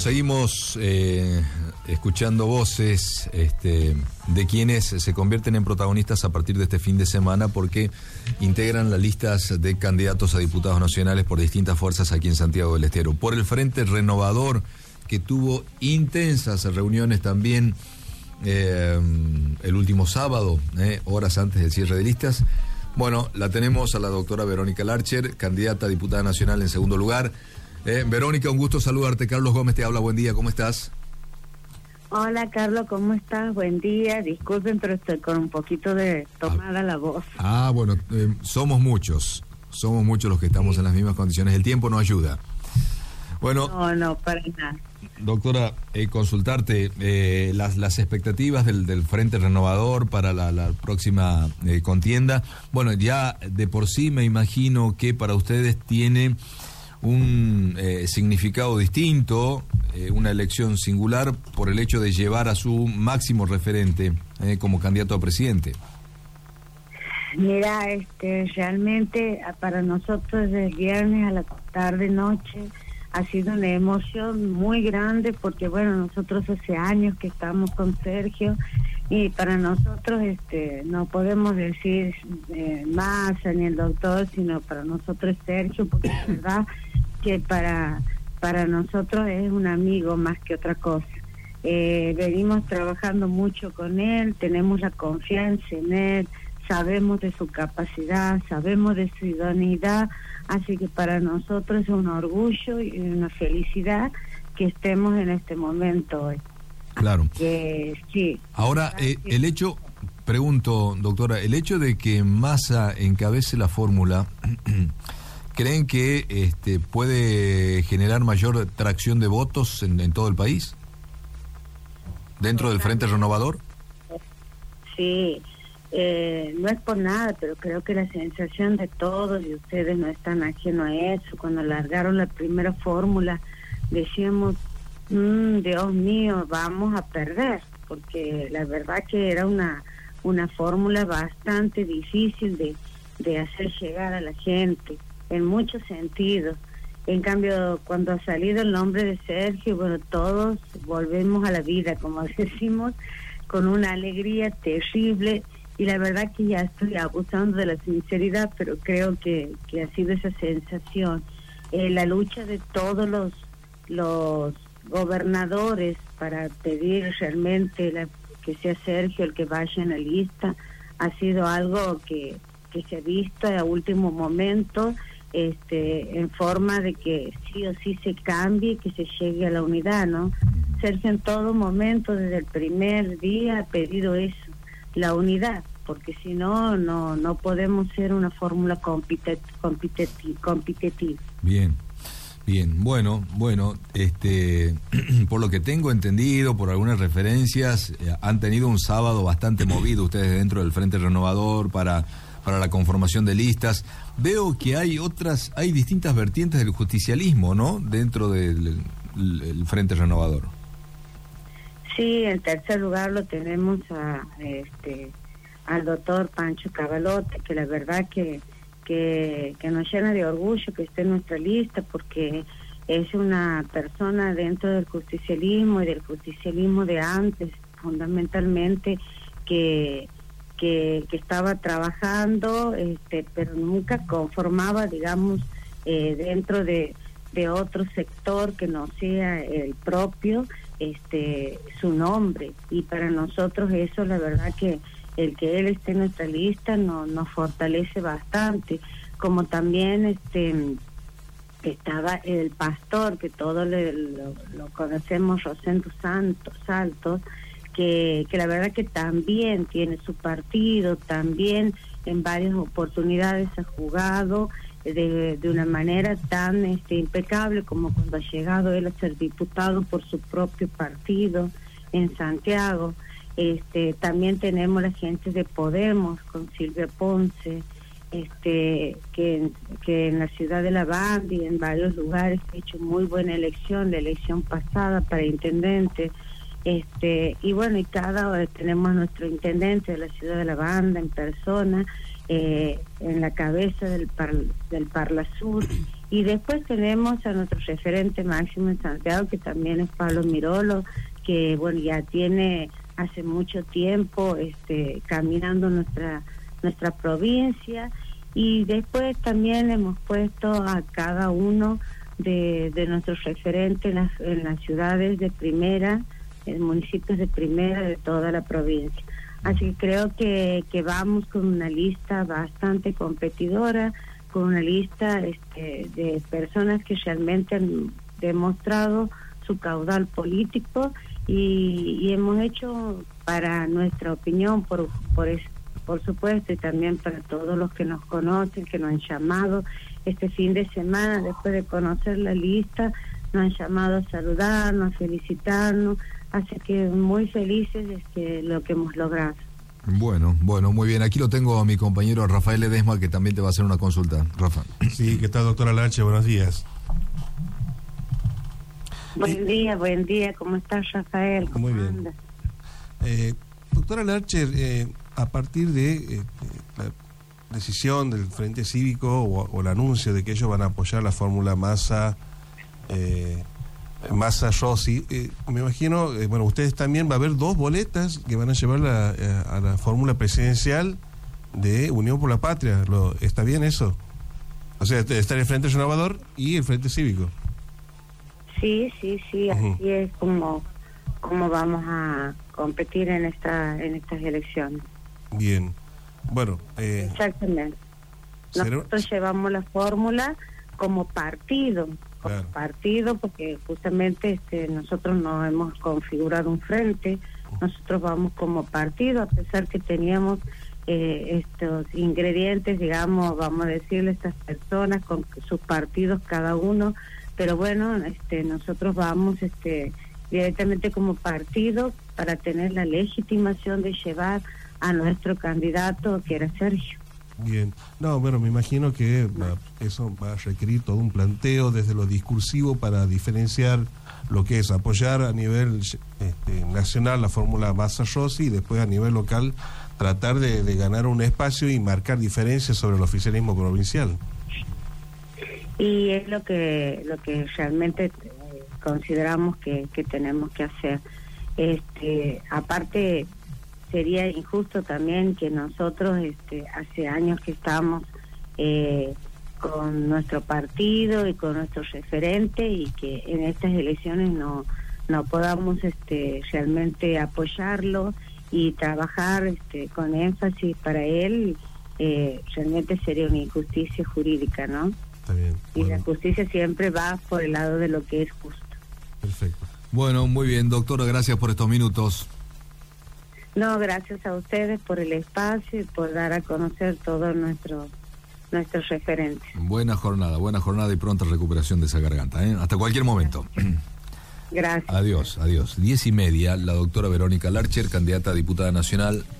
Seguimos escuchando voces de quienes se convierten en protagonistas a partir de este fin de semana porque integran las listas de candidatos a diputados nacionales por distintas fuerzas aquí en Santiago del Estero. Por el Frente Renovador, que tuvo intensas reuniones también el último sábado, horas antes del cierre de listas. Bueno, la tenemos a la doctora Verónica Larcher, candidata a diputada nacional en segundo lugar. Verónica, un gusto saludarte. Carlos Gómez te habla, buen día, ¿cómo estás? Hola Carlos, ¿cómo estás? Buen día, disculpen, pero estoy con un poquito de tomada la voz. Bueno, somos muchos los que estamos en las mismas condiciones, el tiempo no ayuda. Bueno, No, para nada. Doctora, consultarte las expectativas del Frente Renovador para la próxima contienda. Bueno, ya de por sí me imagino que para ustedes tiene un significado distinto, una elección singular por el hecho de llevar a su máximo referente como candidato a presidente. Mira, realmente para nosotros desde el viernes a la tarde noche ha sido una emoción muy grande porque bueno, nosotros hace años que estamos con Sergio y para nosotros no podemos decir Massa ni el doctor, sino para nosotros es Sergio, porque es verdad que para nosotros es un amigo más que otra cosa. Venimos trabajando mucho con él, tenemos la confianza en él, sabemos de su capacidad, sabemos de su idoneidad, así que para nosotros es un orgullo y una felicidad que estemos en este momento hoy. Claro. Sí. Ahora, el hecho, pregunto, doctora, el hecho de que Massa encabece la fórmula, ¿creen que puede generar mayor tracción de votos en todo el país? ¿Dentro del Frente Renovador? Sí. No es por nada, pero creo que la sensación de todos, y ustedes no están ajenos a eso, cuando largaron la primera fórmula, decíamos, Dios mío, vamos a perder, porque la verdad que era una fórmula bastante difícil de hacer llegar a la gente, en muchos sentidos. En cambio, cuando ha salido el nombre de Sergio, bueno, todos volvemos a la vida, como decimos, con una alegría terrible. Y la verdad que ya estoy abusando de la sinceridad, pero creo que ha sido esa sensación. La lucha de todos los gobernadores para pedir realmente que sea Sergio el que vaya en la lista ha sido algo que se ha visto a último momento, en forma de que sí o sí se cambie, que se llegue a la unidad, ¿no? Sergio en todo momento, desde el primer día, ha pedido eso, la unidad, porque si no podemos ser una fórmula competitiva. Bien, bueno, por lo que tengo entendido, por algunas referencias, han tenido un sábado bastante movido ustedes dentro del Frente Renovador para la conformación de listas. Veo que hay distintas vertientes del justicialismo, ¿no?, dentro del Frente Renovador. Sí, en tercer lugar lo tenemos al doctor Pancho Cavalote, que la verdad que nos llena de orgullo que esté en nuestra lista, porque es una persona dentro del justicialismo y del justicialismo de antes, fundamentalmente, que estaba trabajando, pero nunca conformaba, digamos, dentro de otro sector que no sea el propio, su nombre, y para nosotros eso, la verdad que el que él esté en nuestra lista nos fortalece bastante, como también estaba el pastor, que todos lo conocemos, Rosendo Saltos, que la verdad que también tiene su partido, también en varias oportunidades ha jugado de una manera tan impecable como cuando ha llegado él a ser diputado por su propio partido en Santiago. También tenemos la gente de Podemos con Silvia Ponce, que en la ciudad de La Banda y en varios lugares ha hecho muy buena elección, la elección pasada para intendente. Y bueno, tenemos nuestro intendente de la ciudad de La Banda en persona, en la cabeza del Parla Sur, Y después tenemos a nuestro referente máximo en Santiago, que también es Pablo Mirolo, que bueno, ya tiene hace mucho tiempo caminando nuestra provincia. Y después también hemos puesto a cada uno de nuestros referentes en las ciudades de primera, en municipios de primera de toda la provincia. Así que creo que vamos con una lista bastante competidora, con una lista de personas que realmente han demostrado su caudal político y hemos hecho, para nuestra opinión, por supuesto, y también para todos los que nos conocen, que nos han llamado este fin de semana, después de conocer la lista, nos han llamado a saludarnos, a felicitarnos, así que muy felices lo que hemos logrado. Bueno, muy bien. Aquí lo tengo a mi compañero Rafael Ledesma, que también te va a hacer una consulta. Rafa. Sí, ¿qué tal, doctora Larche? Buenos días. Buen día. ¿Cómo estás, Rafael? ¿Cómo Muy bien. andas? Doctora Larcher, a partir de la decisión del Frente Cívico o el anuncio de que ellos van a apoyar la fórmula Massa-Rossi, me imagino, bueno, ustedes también va a haber 2 boletas que van a llevar a la fórmula presidencial de Unión por la Patria. ¿Está bien eso? O sea, está el Frente Renovador y el Frente Cívico. Sí, así es como vamos a competir en estas elecciones. Bien, bueno. Exactamente. Nosotros llevamos la fórmula como partido, porque justamente nosotros no hemos configurado un frente, nosotros vamos como partido, a pesar que teníamos estos ingredientes, digamos, vamos a decirle, estas personas con sus partidos cada uno, pero bueno, nosotros vamos directamente como partido para tener la legitimación de llevar a nuestro candidato, que era Sergio. Bien, no, bueno, me imagino que eso va a requerir todo un planteo desde lo discursivo para diferenciar lo que es apoyar a nivel nacional la fórmula Massa-Rossi y después a nivel local tratar de ganar un espacio y marcar diferencias sobre el oficialismo provincial. Y es lo que realmente consideramos que tenemos que hacer. Aparte, sería injusto también que nosotros hace años que estamos con nuestro partido y con nuestro referente, y que en estas elecciones no podamos realmente apoyarlo y trabajar con énfasis para él, realmente sería una injusticia jurídica, ¿no? Está bien. Y la justicia siempre va por el lado de lo que es justo. Perfecto. Bueno, muy bien, doctora, gracias por estos minutos. No, gracias a ustedes por el espacio y por dar a conocer todos nuestros referentes. Buena jornada y pronta recuperación de esa garganta, ¿eh? Hasta cualquier momento. Gracias. Adiós. 10:30, la doctora Verónica Larcher, candidata a diputada nacional